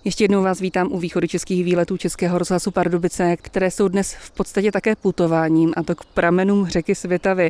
Ještě jednou vás vítám u východočeských výletů Českého rozhlasu Pardubice, které jsou dnes v podstatě také putováním, a to k pramenům řeky Svitavy.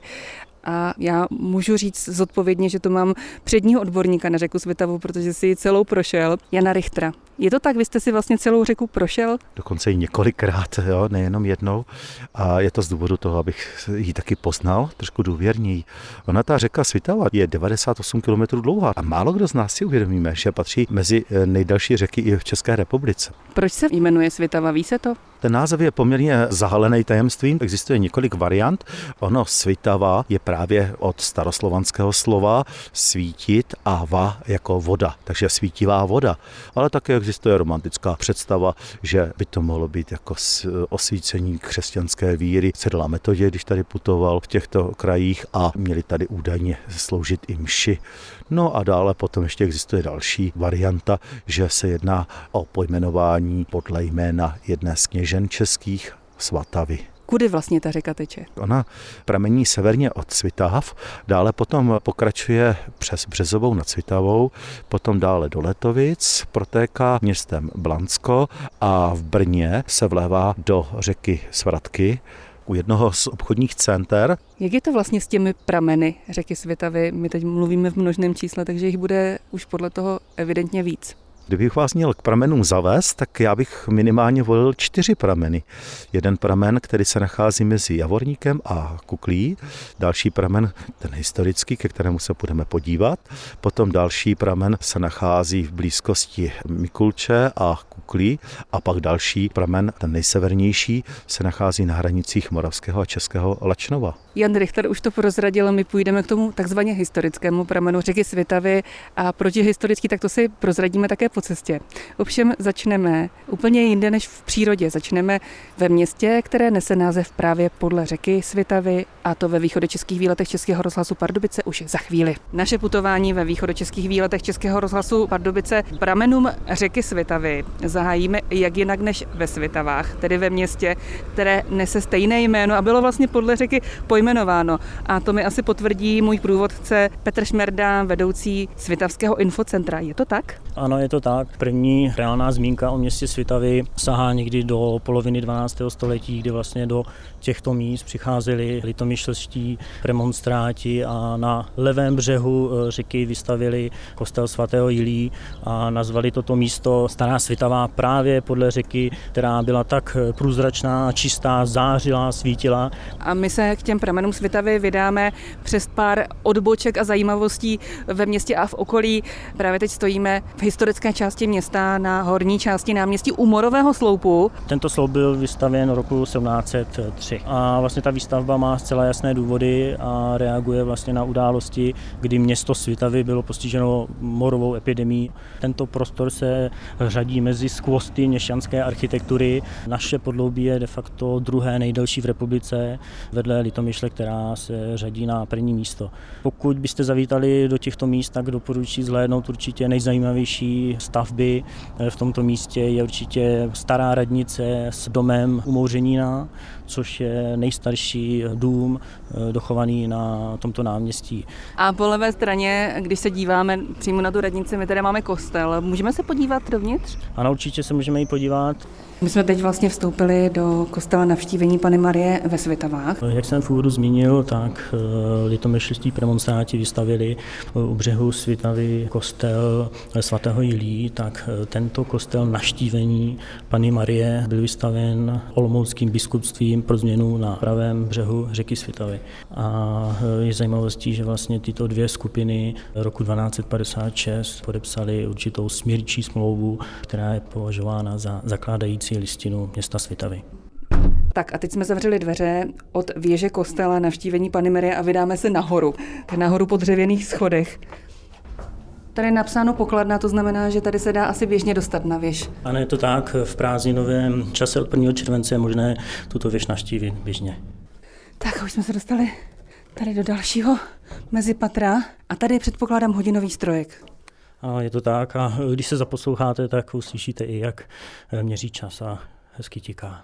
A já můžu říct zodpovědně, že to mám předního odborníka na řeku Svitavu, protože si ji celou prošel, Jana Richtera. Je to tak? Vy jste si vlastně celou řeku prošel? Dokonce i několikrát, jo, nejenom jednou. A je to z důvodu toho, abych ji taky poznal trošku důvěrněji. Ona, ta řeka Svitava, je 98 km dlouhá a málo kdo z nás si uvědomíme, že patří mezi nejdelší řeky i v České republice. Proč se jmenuje Svitava? Ví se to? Ten název je poměrně zahalený tajemstvím. Existuje několik variant. Ono Svitava je právě od staroslovanského slova svítit a va jako voda, takže svítivá voda. Ale také existuje romantická představa, že by to mohlo být jako osvícení křesťanské víry Cyrila Metodě, když tady putoval v těchto krajích a měli tady údajně sloužit i mši. No a dále potom ještě existuje další varianta, že se jedná o pojmenování podle jména jedné z kněžen českých, Svatavy. Kudy vlastně ta řeka teče? Ona pramení severně od Svitav, dále potom pokračuje přes Březovou nad Svitavou, potom dále do Letovic, protéká městem Blansko a v Brně se vlévá do řeky Svratky, u jednoho z obchodních center. Jak je to vlastně s těmi prameny řeky Svitavy? My teď mluvíme v množném čísle, takže jich bude už podle toho evidentně víc. Kdybych vás měl k pramenům zavést, tak já bych minimálně volil 4 prameny. Jeden pramen, který se nachází mezi Javorníkem a Kuklí, další pramen, ten historický, ke kterému se budeme podívat, potom další pramen se nachází v blízkosti Mikulče a Kuklí a pak další pramen, ten nejsevernější, se nachází na hranicích Moravského a Českého Lačnova. Jan Richter už to prozradil, my půjdeme k tomu takzvaně historickému pramenu řeky Svitavy a protihistorický, tak to si prozradíme také po cestě. Ovšem začneme úplně jinde než v přírodě. Začneme ve městě, které nese název právě podle řeky Svitavy, a to ve východočeských výletech Českého rozhlasu Pardubice už za chvíli. Naše putování ve východočeských výletech Českého rozhlasu Pardubice pramenům řeky Svitavy zahájíme jak jinak než ve Svitavách, tedy ve městě, které nese stejné jméno a bylo vlastně podle řeky pojmenováno. A to mi asi potvrdí můj průvodce Petr Šmerda, vedoucí Svitavského infocentra. Je to tak? Ano, je to tak. První reálná zmínka o městě Svitavy sahá někdy do poloviny 12. století, kdy vlastně do těchto míst přicházeli litomyšlští premonstráti a na levém břehu řeky vystavili kostel svatého Jilí a nazvali toto místo Stará Svitava právě podle řeky, která byla tak průzračná, čistá, zářila, svítila. A my se k těm pramenům Svitavy vydáme přes pár odboček a zajímavostí ve městě a v okolí. Právě teď stojíme v historické části města na horní části náměstí u Morového sloupu. Tento sloup byl vystavěn roku 1703 a vlastně ta výstavba má zcela jasné důvody a reaguje vlastně na události, kdy město Svitavy bylo postiženo morovou epidemií. Tento prostor se řadí mezi skvosty měšťanské architektury. Naše podloubí je de facto druhé nejdelší v republice vedle Litomyšle, která se řadí na první místo. Pokud byste zavítali do těchto míst, tak doporučuji zhlédnout určitě nejzajímavější stavby v tomto místě. Je určitě stará radnice s domem umouřenína, což je nejstarší dům dochovaný na tomto náměstí. A po levé straně, když se díváme přímo na tu radnici, my tady máme kostel. Můžeme se podívat dovnitř? Ano, určitě se můžeme i podívat. My jsme teď vlastně vstoupili do kostela Navštívení Panny Marie ve Svitavách. Jak jsem v úvodu zmínil, tak litomyšlští premonstráti vystavili u břehu Svitavy kostel svatého Jilí, tak tento kostel Navštívení Panny Marie byl vystaven olomouckým biskupstvím pro změnu na pravém břehu řeky Svitavy. A je zajímavostí, že vlastně tyto dvě skupiny roku 1256 podepsaly určitou smírčí smlouvu, která je považována za zakládající listinu města Svitavy. Tak a teď jsme zavřeli dveře od věže kostela Navštívení Panny Marie a vydáme se nahoru po dřevěných schodech. Tady je napsáno pokladna, to znamená, že tady se dá asi běžně dostat na věž. Ano, je to tak, v prázdninovém čase od 1. července je možné tuto věž navštívit běžně. Tak už jsme se dostali tady do dalšího mezipatra a tady předpokládám hodinový strojek. A je to tak a když se zaposloucháte, tak uslyšíte i, jak měří čas a hezky tiká.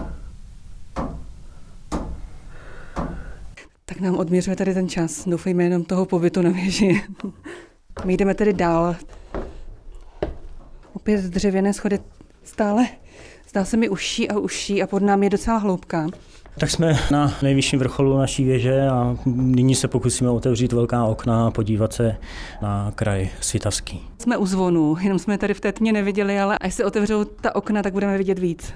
Tak nám odměřuje tady ten čas. Doufejme jenom toho pobytu na věži. My jdeme tedy dál. opět dřevěné schody stále zdá se mi užší a pod námi je docela hloubka. Tak jsme na nejvyšším vrcholu naší věže a nyní se pokusíme otevřít velká okna a podívat se na kraj svitavský. Jsme u zvonu, jenom jsme tady v té tmě neviděli, ale až se otevřou ta okna, tak budeme vidět víc.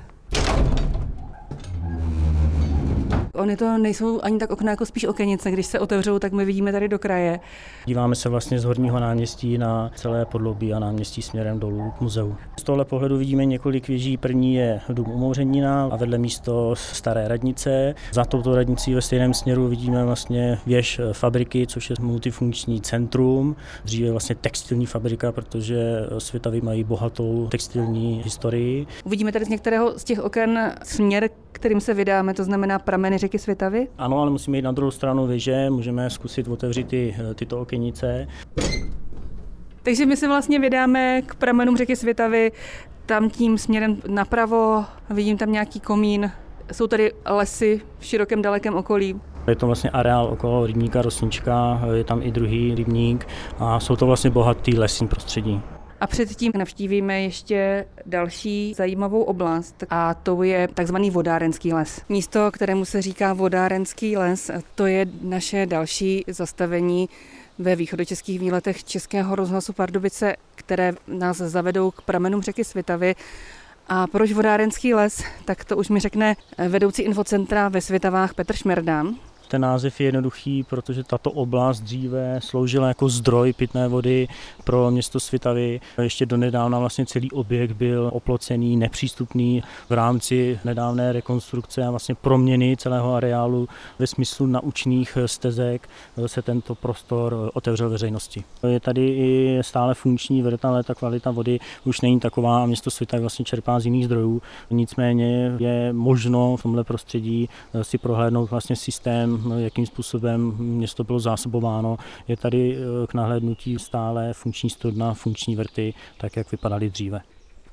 Ony to nejsou ani tak okna, jako spíš okenice. Když se otevřou, tak my vidíme tady do kraje. Díváme se vlastně z horního náměstí na celé podloubí a náměstí směrem dolů k muzeu. Z tohle pohledu vidíme několik věží. První je dům Umouřenina a vedle místo staré radnice. Za touto radnicí ve stejném směru vidíme vlastně věž fabriky, což je multifunkční centrum. Dříve vlastně textilní fabrika, protože Svitavy mají bohatou textilní historii. Uvidíme tady z některého z těch oken směr, kterým se vydáme, to znamená prameny řeky Svitavy? Ano, ale musíme jít na druhou stranu věže, můžeme zkusit otevřít tyto okenice. Takže my se vlastně vydáme k pramenům řeky Svitavy, tam tím směrem napravo, vidím tam nějaký komín, jsou tady lesy v širokém dalekém okolí. Je to vlastně areál okolo rybníka Rosnička, je tam i druhý rybník a jsou to vlastně bohatý lesní prostředí. A předtím navštívíme ještě další zajímavou oblast a to je takzvaný vodárenský les. Místo, kterému se říká vodárenský les, to je naše další zastavení ve východočeských výletech Českého rozhlasu Pardubice, které nás zavedou k pramenům řeky Svitavy. A proč vodárenský les? Tak to už mi řekne vedoucí infocentra ve Svitavách Petr Šmerda. Ten název je jednoduchý, protože tato oblast dříve sloužila jako zdroj pitné vody pro město Svitavy. Ještě donedávna vlastně celý objekt byl oplocený, nepřístupný. V rámci nedávné rekonstrukce a vlastně proměny celého areálu ve smyslu naučných stezek se tento prostor otevřel veřejnosti. Je tady i stále funkční voda, ale ta kvalita vody už není taková a město Svitavy vlastně čerpá z jiných zdrojů. Nicméně je možno v tomhle prostředí si prohlédnout vlastně systém, jakým způsobem město bylo zásobováno. Je tady k nahlédnutí stále funkční studna, funkční vrty, tak jak vypadaly dříve.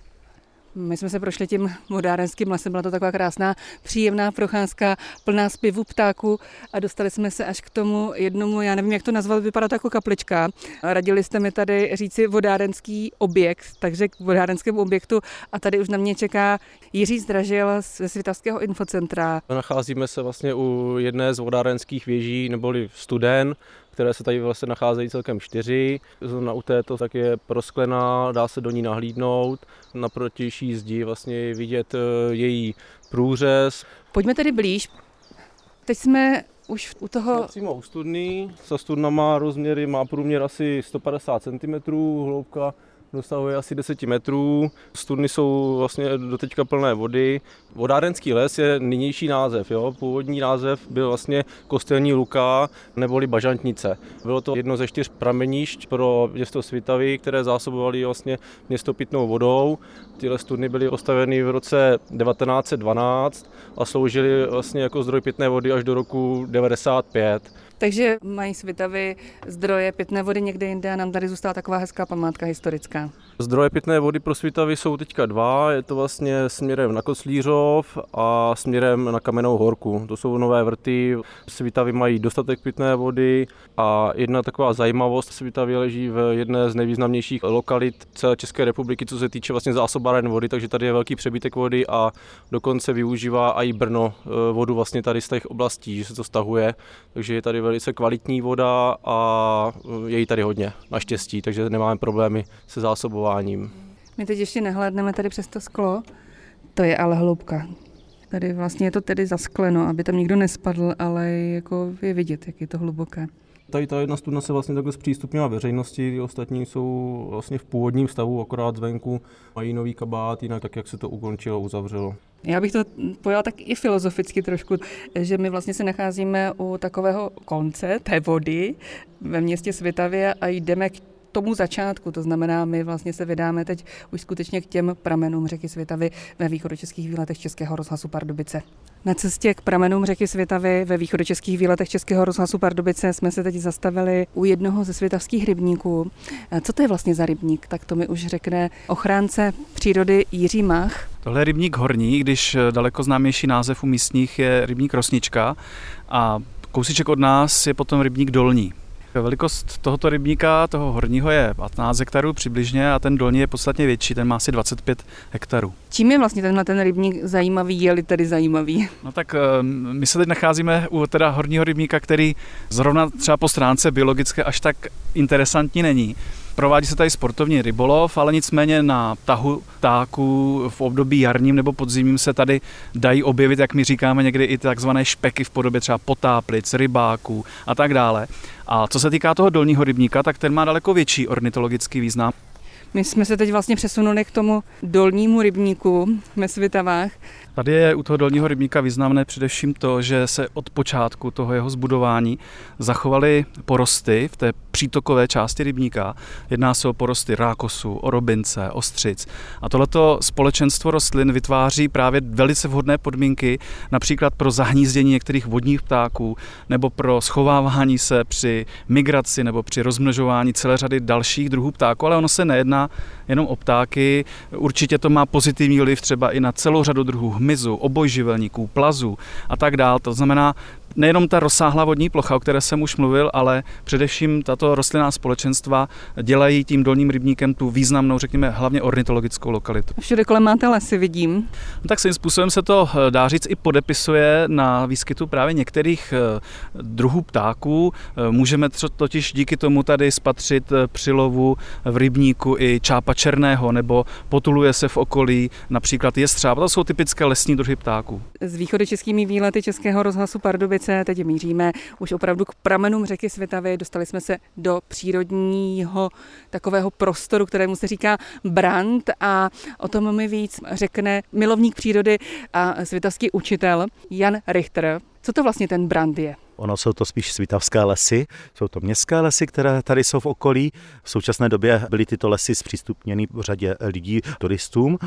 My jsme se prošli tím vodárenským lesem, byla to taková krásná, příjemná procházka, plná zpěvu ptáků a dostali jsme se až k tomu jednomu, já nevím, jak to nazvat, vypadá to jako kaplička. Radili jste mi tady říci vodárenský objekt, takže k vodárenskému objektu a tady už na mě čeká Jiří Zdražil ze Svitavského infocentra. Nacházíme se vlastně u jedné z vodárenských věží, neboli Studén, které se tady vlastně nacházejí celkem 4. Zrovna u této tak je prosklená, dá se do ní nahlídnout. Na protější zdi vlastně je vidět její průřez. Pojďme tedy blíž. Teď jsme už u toho... Přímo u studny. Ta studna má rozměry, má průměr asi 150 cm, hloubka dosahuje asi 10 metrů. Studny jsou vlastně doteďka plné vody. Vodárenský les je nynější název. Jo? Původní název byl vlastně Kostelní luka neboli Bažantnice. Bylo to jedno ze 4 pramenišť pro město Svitavy, které zásobovaly vlastně město pitnou vodou. Tyhle studny byly postaveny v roce 1912 a sloužily vlastně jako zdroj pitné vody až do roku 1995. Takže mají Svitavy zdroje pitné vody někde jinde a nám tady zůstala taková hezká památka historická. Zdroje pitné vody pro Svitavy jsou teďka 2, je to vlastně směrem na Koclířov a směrem na Kamennou horku. To jsou nové vrty, Svitavy mají dostatek pitné vody a jedna taková zajímavost, Svitavy leží v jedné z nejvýznamnějších lokalit celé České republiky, co se týče vlastně zásobáren vody, takže tady je velký přebytek vody a dokonce využívá i Brno vodu vlastně tady z těch oblastí, že se to stahuje, takže je tady velice kvalitní voda a je jí tady hodně, naštěstí, takže nemáme problémy se zásobováním. My teď ještě nehlédneme tady přes to sklo, to je ale hloubka. Tady vlastně je to tedy zaskleno, aby tam nikdo nespadl, ale jako je vidět, jak je to hluboké. Tady ta jedna studna se vlastně takhle zpřístupnila veřejnosti, ty ostatní jsou vlastně v původním stavu, akorát zvenku mají nový kabát, jinak tak, jak se to ukončilo, uzavřelo. Já bych to pojala tak i filozoficky trošku, že my vlastně se nacházíme u takového konce té vody ve městě Svitavě a jdeme k tomu začátku, to znamená, my vlastně se vydáme teď už skutečně k těm pramenům řeky Svitavy ve východočeských výletech Českého rozhlasu Pardubice. Na cestě k pramenům řeky Svitavy ve východočeských výletech Českého rozhlasu Pardubice jsme se teď zastavili u jednoho ze svitavských rybníků. Co to je vlastně za rybník? Tak to mi už řekne ochránce přírody Jiří Mach. Tohle je rybník horní, když daleko známější název u místních je rybník Rosnička a kousíček od nás je potom rybník dolní. velikost tohoto rybníka, toho horního, je 15 hektarů přibližně a ten dolní je podstatně větší, ten má asi 25 hektarů. Čím je vlastně ten rybník zajímavý, je-li tedy zajímavý? No tak my se teď nacházíme u teda horního rybníka, který zrovna třeba po stránce biologické až tak interesantní není. Provádí se tady sportovní rybolov, ale nicméně na tahu ptáků v období jarním nebo podzimním se tady dají objevit, jak my říkáme někdy, i takzvané špeky v podobě třeba potáplic, rybáků a tak dále. A co se týká toho dolního rybníka, tak ten má daleko větší ornitologický význam. My jsme se teď vlastně přesunuli k tomu dolnímu rybníku ve Svitavách. Tady je u toho dolního rybníka významné především to, že se od počátku toho jeho zbudování zachovaly porosty v té přítokové části rybníka. Jedná se o porosty rákosu, orobince, ostřic. A tohleto společenstvo rostlin vytváří právě velice vhodné podmínky například pro zahnízdění některých vodních ptáků nebo pro schovávání se při migraci nebo při rozmnožování celé řady dalších druhů ptáků, ale ono se nejedná jenom o ptáky. Určitě to má pozitivní vliv třeba i na celou řadu druhů hmyzu, obojživelníků, plazů a tak dál. To znamená nejenom ta rozsáhlá vodní plocha, o které jsem už mluvil, ale především tato rostlinná společenstva dělají tím dolním rybníkem tu významnou, řekněme, hlavně ornitologickou lokalitu. Všude kolem máte lesy, vidím. No tak svým způsobem se to, dá říct, i podepisuje na výskytu právě některých druhů ptáků. Můžeme totiž díky tomu tady spatřit při lovu v rybníku i čápa černého, nebo potuluje se v okolí například jestřáb. To jsou typické lesní druhy ptáků. S východočeskými výlety Českého rozhlasu Pardubice teď míříme už opravdu k pramenům řeky Svitavy. Dostali jsme se do přírodního takového prostoru, kterému se říká Brand, a o tom mi víc řekne milovník přírody a svitavský učitel Jan Richter. Co to vlastně ten Brand je? Ono jsou to spíš svitavské lesy, jsou to městské lesy, které tady jsou v okolí. V současné době byly tyto lesy zpřístupněny v řadě lidí, turistům,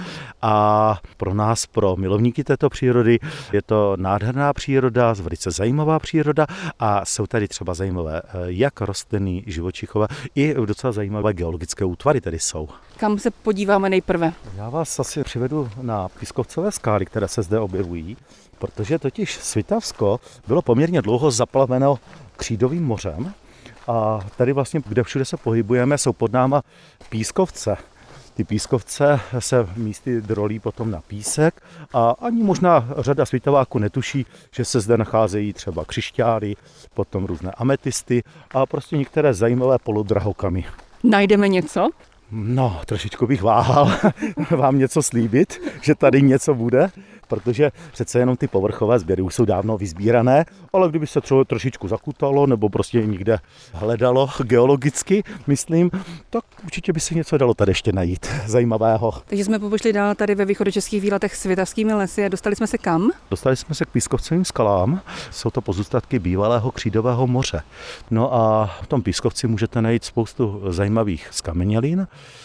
a pro nás, pro milovníky této přírody, je to nádherná příroda, velice zajímavá příroda, a jsou tady třeba zajímavé jak rostliny, živočichové, i docela zajímavé geologické útvary tady jsou. Kam se podíváme nejprve? Já vás asi přivedu na pískovcové skály, které se zde objevují, protože totiž Svitavsko bylo poměrně dlouho zaplaveno křídovým mořem, a tady vlastně, kde všude se pohybujeme, jsou pod náma pískovce. Ty pískovce se místy drolí potom na písek a ani možná řada svitaváků netuší, že se zde nacházejí třeba křišťály, potom různé ametisty a prostě některé zajímavé polodrahokamy. Najdeme něco? No, trošičku bych váhal vám něco slíbit, že tady něco bude, protože přece jenom ty povrchové sběry už jsou dávno vysbírané, ale kdyby se trošičku zakutalo nebo prostě někde hledalo geologicky, myslím, tak určitě by se něco dalo tady ještě najít zajímavého. Takže jsme pošli dál tady ve východočeských výletech svitavskými lesy a dostali jsme se kam? Dostali jsme se k pískovcovým skalám, jsou to pozůstatky bývalého křídového moře. No a v tom pískovci můžete najít spoustu zajímavých zkamenělin,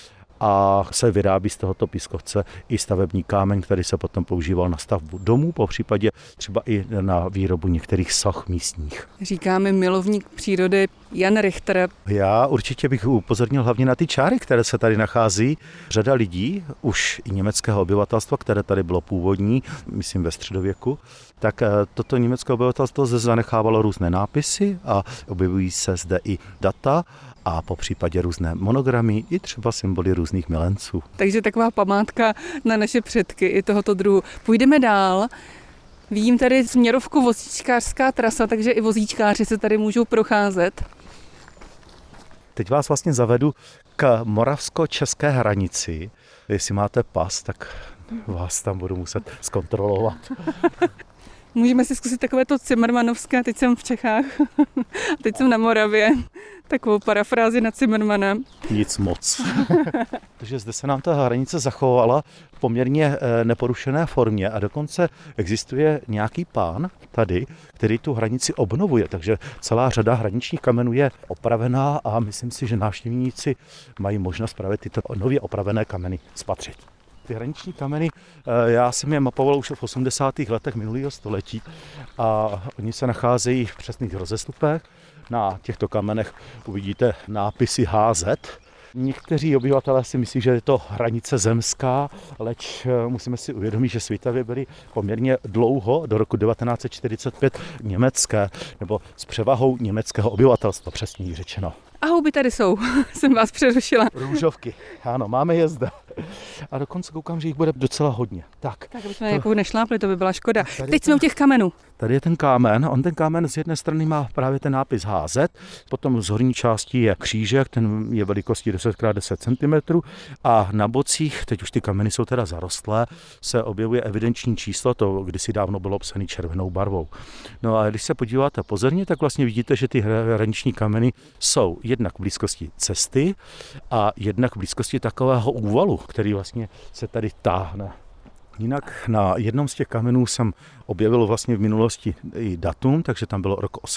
a se vyrábí z tohoto pískovce i stavební kámen, který se potom používal na stavbu domů, popřípadě třeba i na výrobu některých soch místních. Říkáme milovník přírody Jan Richter. Já určitě bych upozornil hlavně na ty čáry, které se tady nachází. Řada lidí, už i německého obyvatelstva, které tady bylo původní, myslím ve středověku, tak toto německé obyvatelstvo zde zanechávalo různé nápisy a objevují se zde i data a po případě různé monogramy i třeba symboly různých milenců. Takže taková památka na naše předky i tohoto druhu. Půjdeme dál. Vidím tady směrovku vozíčkářská trasa, takže i vozíčkáři se tady můžou procházet. Teď vás vlastně zavedu k moravsko-české hranici. Jestli máte pas, tak vás tam budu muset zkontrolovat. Můžeme si zkusit takovéto cimrmanovské, teď jsem v Čechách, teď jsem na Moravě, takovou parafrázi na Cimrmana. Nic moc. Takže zde se nám ta hranice zachovala v poměrně neporušené formě a dokonce existuje nějaký pán tady, který tu hranici obnovuje, takže celá řada hraničních kamenů je opravená a myslím si, že návštěvníci mají možnost právě tyto nově opravené kameny spatřit. Ty hraniční kameny, já jsem je mapoval už v 80. letech minulého století a oni se nacházejí v přesných rozestupech. Na těchto kamenech uvidíte nápisy HZ. Někteří obyvatelé si myslí, že je to hranice zemská, leč musíme si uvědomit, že Svitavy byly poměrně dlouho, do roku 1945, německé, nebo s převahou německého obyvatelstva, přesněji řečeno. A houby tady jsou, jsem vás přerušila. Růžovky, ano, máme je zde. A dokonce koukám, že jich bude docela hodně. Tak aby jsme nějakou nešlápli, to by byla škoda. Teď jsme u těch kamenů. Tady je ten kámen, ten kámen z jedné strany má právě ten nápis HZ, potom z horní části je křížek, ten je velikostí 10x10 cm a na bocích, teď už ty kameny jsou teda zarostlé, se objevuje evidenční číslo, to kdysi dávno bylo psané červenou barvou. No a když se podíváte pozorně, tak vlastně vidíte, že ty hraniční kameny jsou jednak v blízkosti cesty a jednak v blízkosti takového úvalu, který vlastně se tady táhne. Jinak na jednom z těch kamenů jsem objevil vlastně v minulosti i datum, takže tam bylo rok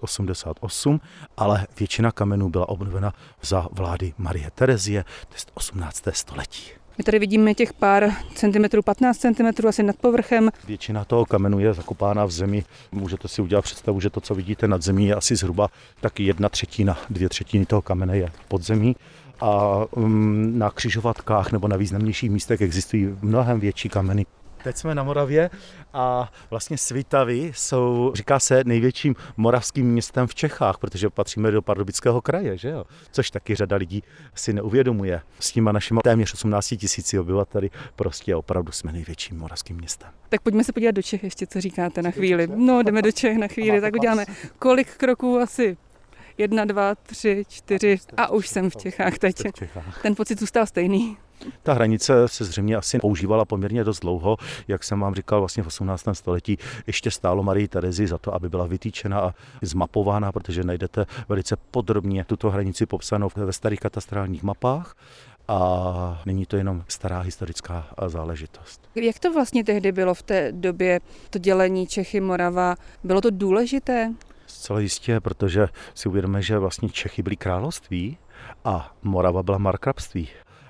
1888, ale většina kamenů byla obnovena za vlády Marie Terezie, to je 18. století. My tady vidíme těch pár centimetrů, 15 cm asi nad povrchem. Většina toho kamenu je zakopána v zemi. Můžete si udělat představu, že to, co vidíte nad zemí, je asi zhruba taky 1/3, 2/3 toho kamene je pod zemí. A na křižovatkách nebo na významnějších místech existují mnohem větší kameny. Teď jsme na Moravě a vlastně Svitavy jsou, říká se, největším moravským městem v Čechách, protože patříme do Pardubického kraje, že jo? Což taky řada lidí si neuvědomuje. S těma našimi téměř 18 000 obyvateli prostě opravdu jsme největším moravským městem. Tak pojďme se podívat do Čech ještě, co říkáte na chvíli. No, jdeme do Čech na chvíli, tak uděláme kolik kroků asi? 1, 2, 3, 4 a už jsem v Čechách teď. Ten pocit zůstal stejný. Ta hranice se zřejmě asi používala poměrně dost dlouho, jak jsem vám říkal, vlastně v 18. století ještě stálo Marii Terezii za to, aby byla vytýčena a zmapována, protože najdete velice podrobně tuto hranici popsanou ve starých katastrálních mapách. A není to jenom stará historická záležitost. Jak to vlastně tehdy bylo v té době, to dělení Čechy, Morava? Bylo to důležité? Zcela jistě, protože si uvědomíme, že vlastně Čechy byly království a Morava byla markrabství.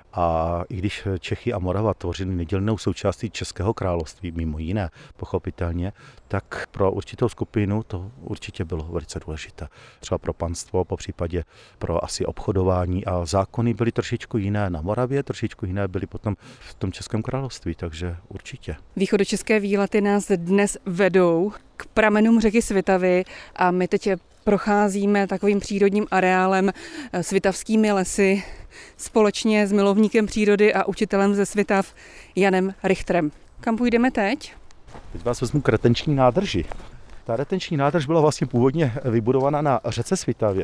A i když Čechy a Morava tvořily nedělnou součástí Českého království, mimo jiné, pochopitelně, tak pro určitou skupinu to určitě bylo velice důležité. Třeba pro panstvo, popřípadě pro asi obchodování a zákony byly trošičku jiné na Moravě, trošičku jiné byly potom v tom Českém království, takže určitě. Východočeské výlety nás dnes vedou k pramenům řeky Svitavy a my teď procházíme takovým přírodním areálem, svitavskými lesy, společně s milovníkem přírody a učitelem ze Svitav Janem Richterem. Kam půjdeme teď? Teď vás vezmu k retenční nádrži. Ta retenční nádrž byla vlastně původně vybudovaná na řece Svitavě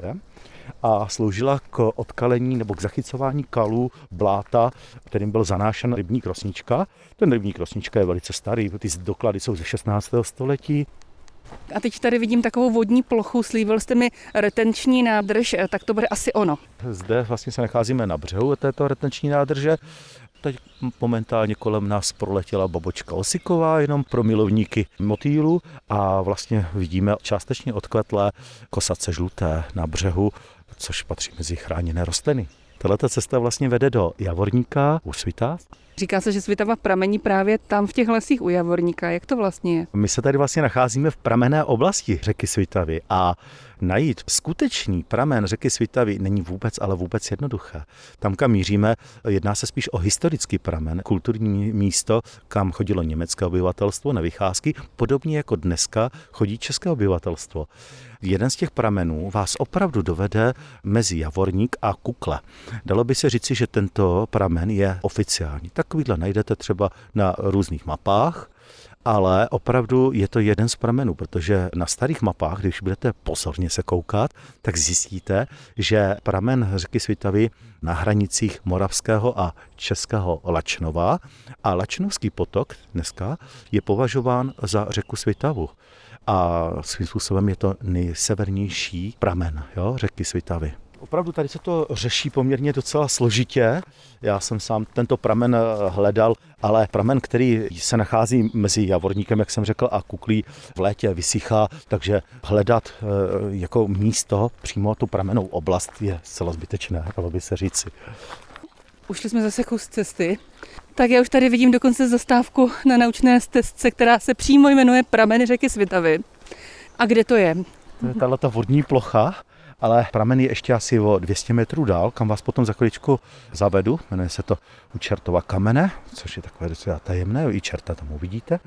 a sloužila k odkalení nebo k zachycování kalů, bláta, kterým byl zanášen rybník Rosnička. Ten rybník Rosnička je velice starý, ty doklady jsou ze 16. století. A teď tady vidím takovou vodní plochu, slíbil jste mi retenční nádrž, tak to bude asi ono. Zde vlastně se nacházíme na břehu této retenční nádrže. Teď momentálně kolem nás proletěla babočka osiková, jenom pro milovníky motýlu a vlastně vidíme částečně odkvetlé kosace žluté na břehu, což patří mezi chráněné rostliny. Tato cesta vlastně vede do Javorníka u Svitav. Říká se, že Svitava pramení právě tam v těch lesích u Javorníka. Jak to vlastně je? My se tady vlastně nacházíme v pramenné oblasti řeky Svitavy a najít skutečný pramen řeky Svitavy není vůbec jednoduché. Tam, kam míříme, jedná se spíš o historický pramen, kulturní místo, kam chodilo německé obyvatelstvo na vycházky, podobně jako dneska chodí české obyvatelstvo. Jeden z těch pramenů vás opravdu dovede mezi Javorník a Kukle. Dalo by se říci, že tento pramen je oficiální. Takovýhle najdete třeba na různých mapách, ale opravdu je to jeden z pramenů, protože na starých mapách, když budete pozorně se koukat, tak zjistíte, že pramen řeky Svitavy na hranicích Moravského a Českého Lačnova a Lačnovský potok dneska je považován za řeku Svitavu. A svým způsobem je to nejsevernější pramen řeky Svitavy. Opravdu tady se to řeší poměrně docela složitě. Já jsem sám tento pramen hledal, ale pramen, který se nachází mezi Javorníkem, jak jsem řekl, a Kuklí, v létě vysychá, takže hledat jako místo přímo tu pramennou oblast je zcela zbytečné, dalo by se říci. Ušli jsme zase kus cesty. Tak já už tady vidím dokonce zastávku na naučné stezce, která se přímo jmenuje Prameny řeky Svitavy. A kde to je? To je tato vodní plocha ale pramen je ještě asi o 200 metrů dál, kam vás potom za chviličku zavedu. Jmenuje se to u Čertova kamene, což je takové docela tajemné, i čerta tam uvidíte.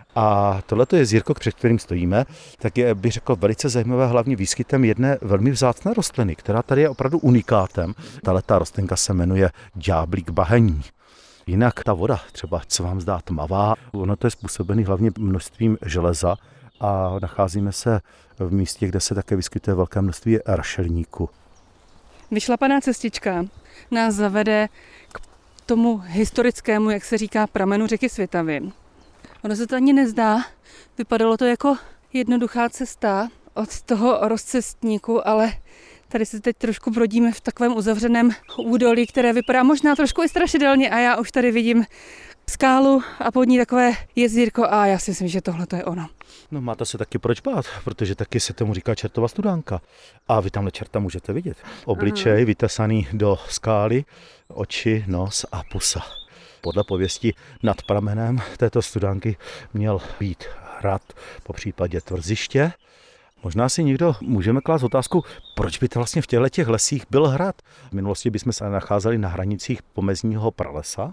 A tohleto jezírko, před kterým stojíme, tak je, bych řekl, velice zajímavé hlavně výskytem jedné velmi vzácné rostliny, která tady je opravdu unikátem. Tahleta rostlinka se jmenuje ďáblík bahenní. Jinak ta voda, třeba se vám zdá tmavá, ono to je způsobený hlavně množstvím železa a nacházíme se v místě, kde se také vyskytuje velké množství rašelníku. Vyšlapaná cestička nás zavede k tomu historickému, jak se říká, pramenu řeky Svitavy. Ono se to ani nezdá, vypadalo to jako jednoduchá cesta od toho rozcestníku, ale tady se teď trošku brodíme v takovém uzavřeném údolí, které vypadá možná trošku i strašidelně a já už tady vidím skálu a pod ní takové jezírko a já si myslím, že tohle to je ono. No máte se taky proč bát, protože taky se tomu říká čertova studánka. A vy tamhle čerta můžete vidět. Obličej vytesaný do skály, oči, nos a pusa. Podle pověsti nad pramenem této studánky měl být hrad, popřípadě tvrziště. Možná si někdo můžeme klást otázku, proč by to vlastně v těchto lesích byl hrad. V minulosti bychom se nacházeli na hranicích pomezního pralesa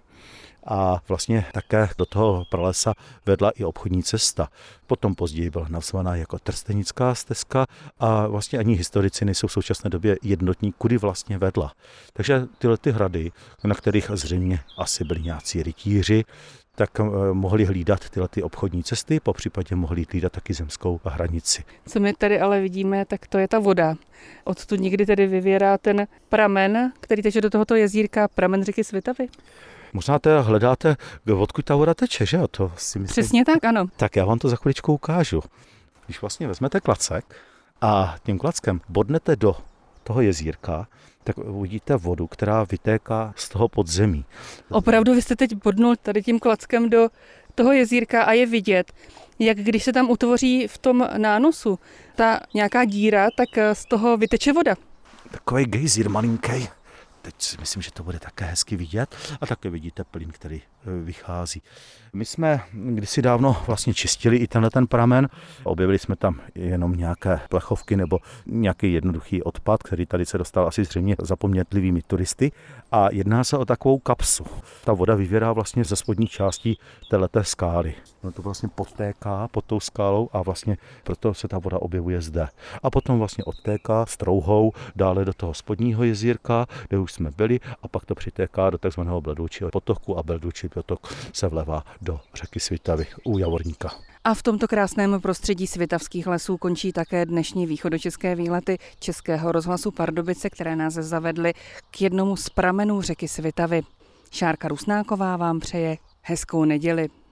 a vlastně také do toho pralesa vedla i obchodní cesta. Potom později byla nazvaná jako Trstenická stezka a vlastně ani historici nejsou v současné době jednotní, kudy vlastně vedla. Takže tyhle ty hrady, na kterých zřejmě asi byli nějací rytíři, tak mohli hlídat tyhle ty obchodní cesty, popřípadě mohli hlídat taky zemskou hranici. Co my tady ale vidíme, tak to je ta voda. Odtud někdy tedy vyvěrá ten pramen, který teče do tohoto jezírka, pramen řeky Svitavy. Možná teda hledáte, odkud ta voda teče, že jo? To si myslím. Přesně tak, ano. Tak já vám to za chviličku ukážu. Když vlastně vezmete klacek a tím klackem bodnete do toho jezírka, tak uvidíte vodu, která vytéká z toho podzemí. Opravdu vy jste teď bodnul tady tím klackem do toho jezírka a je vidět, jak když se tam utvoří v tom nánosu ta nějaká díra, tak z toho vyteče voda. Takový gejzír malinký. Teď si myslím, že to bude také hezky vidět a také vidíte plyn, který vychází. My jsme kdysi dávno vlastně čistili i ten pramen. Objevili jsme tam jenom nějaké plechovky nebo nějaký jednoduchý odpad, který tady se dostal asi zřejmě zapomnětlivými turisty. A jedná se o takovou kapsu. Ta voda vyvěrá vlastně ze spodní části téhleté skály. No to vlastně podtéká pod tou skálou a vlastně proto se ta voda objevuje zde. A potom vlastně odtéká s trouhou dále do toho spodního jezírka, kde už jsme byli, a pak to přitéká do takzvaného Bledoučího potoku a Bledoučí potok se vlevá do řeky Svitavy u Javorníka. A v tomto krásném prostředí svitavských lesů končí také dnešní východočeské výlety Českého rozhlasu Pardubice, které nás zavedly k jednomu z pramenů řeky Svitavy. Šárka Rusnáková vám přeje hezkou neděli.